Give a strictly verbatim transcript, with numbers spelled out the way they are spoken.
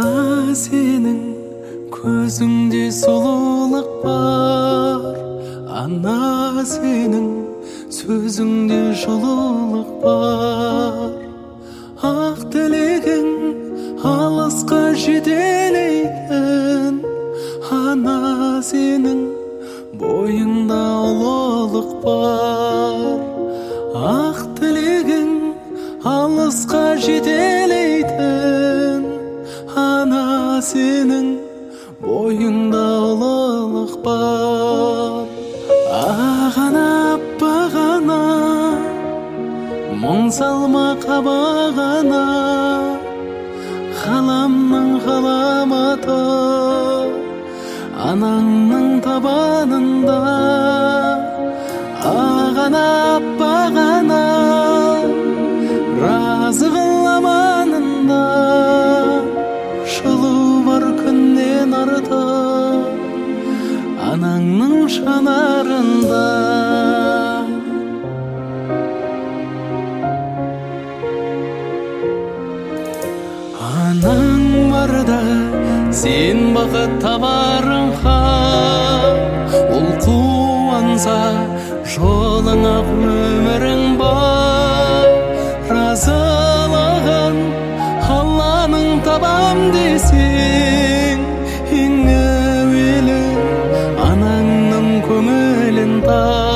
Ана сенің көзіңде сұлулық бар, ана сенің сөзіңде жылулық бар. Ақ тілегің алысқа жетелейтін, ана сенің бойыңда ұлылық бар. Ақ тілегің алысқа жетелейтін, ана сенің бойыңда ұлылық бар. Ағана аппағана, мұң салма қабағана, ғаламның ғаламаты анаңның табанында. Ағана аппағана, разы қыл аманында, жылу бар күннен артық анаңның жанарында. Анаң барда сен бақыт табарыңға, ол қуанса жолыңа өмірің бар. Разылығын Алланың табам десең, ең әуелі анаңның көңілін тап.